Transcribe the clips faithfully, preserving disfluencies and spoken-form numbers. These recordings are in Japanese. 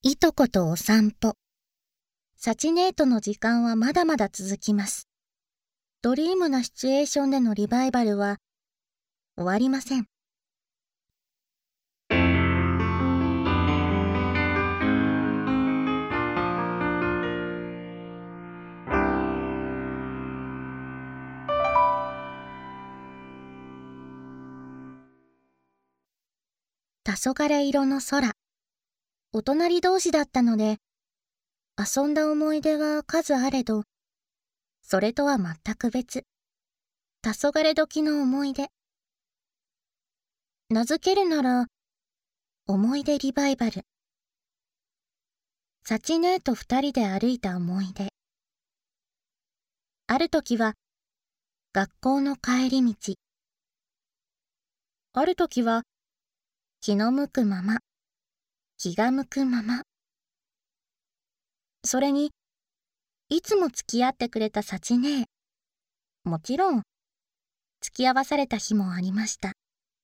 いとことお散歩。サチネートの時間はまだまだ続きます。ドリームなシチュエーションでのリバイバルは終わりません。黄昏色の空。お隣同士だったので、遊んだ思い出は数あれど、それとは全く別。黄昏時の思い出。名付けるなら、思い出リバイバル。サチネーと二人で歩いた思い出。ある時は、学校の帰り道。ある時は、気の向くまま、気が向くまま。それに、いつも付き合ってくれたサチネー。もちろん、付き合わされた日もありました。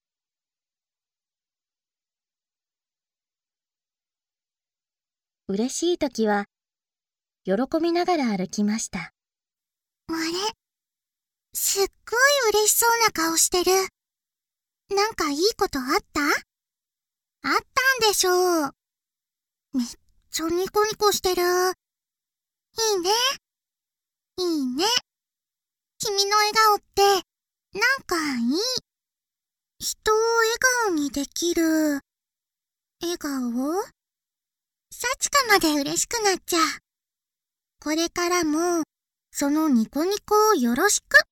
嬉しい時は、喜びながら歩きました。 あれ？すっごい嬉しそうな顔してる。なんかいいことあった？あったんでしょう。めっちゃニコニコしてる。いいね。いいね。君の笑顔って、なんかいい。人を笑顔にできる。笑顔？サチカまで嬉しくなっちゃう。これからも、そのニコニコをよろしく。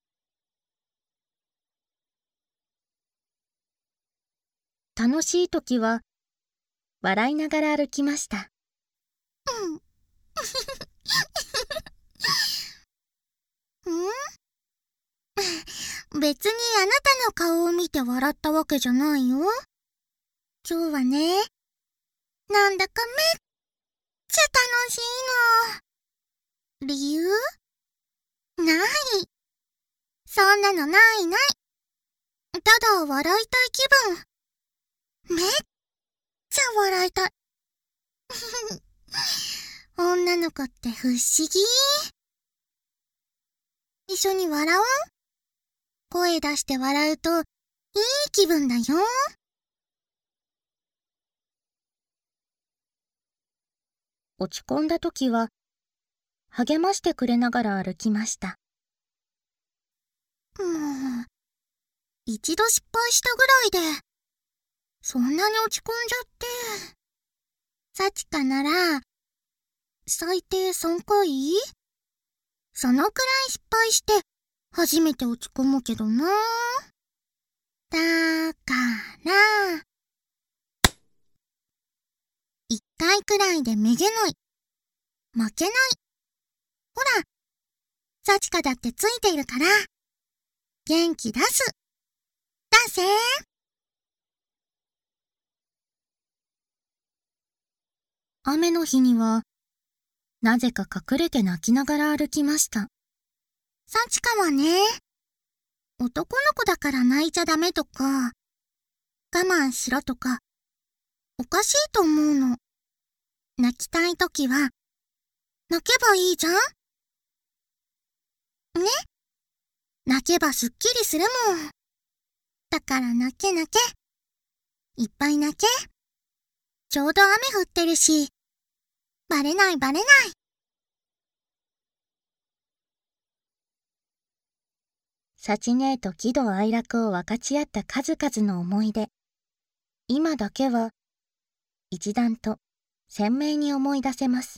楽しい時は、笑いながら歩きました。 うん。ん別にあなたの顔を見て笑ったわけじゃないよ。今日はね、なんだかめっちゃ楽しいの。理由？ない。そんなのないない。ただ笑いたい気分。めっちゃ笑いたい。女の子って不思議。一緒に笑おう。声出して笑うといい気分だよ。 落ち込んだ時は、励ましてくれながら歩きました。 もう、一度失敗したぐらいで、そんなに落ち込んじゃって。サチカなら、最低さんかい？そのくらい失敗して、初めて落ち込むけどな。だから、一回くらいでめげない。負けない。ほら、サチカだってついているから、元気出す。出せー。 雨の日には、なぜか隠れて泣きながら歩きました。 サチカはね、男の子だから泣いちゃダメとか、我慢しろとか、おかしいと思うの。泣きたいときは、泣けばいいじゃん？ね？泣けばすっきりするもん。だから泣け泣け。いっぱい泣け。ちょうど雨降ってるし、バレないバレない。 サチネーと喜怒哀楽を分かち合った数々の思い出。今だけは、一段と鮮明に思い出せます。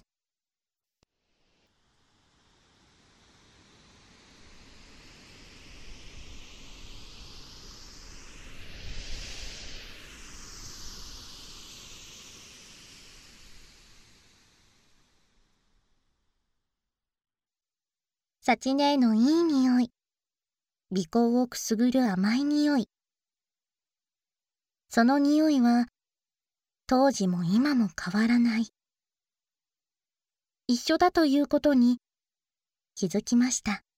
サチネーのいい匂い。鼻孔をくすぐる甘い匂い。その匂いは、当時も今も変わらない。一緒だということに気づきました。